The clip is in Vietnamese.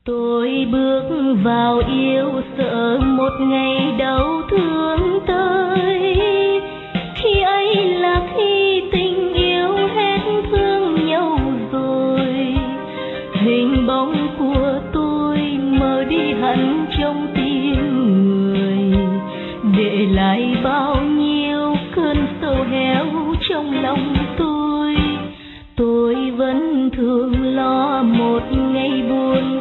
Tôi bước vào yêu sợ một ngày đau thương tới, khi ấy là khi tình yêu hết thương nhau rồi. Hình bóng của tôi mờ đi hẳn trong tim người, để lại bao nhiêu cơn sầu héo trong lòng tôi. Tôi vẫn thường lo một ngày buồn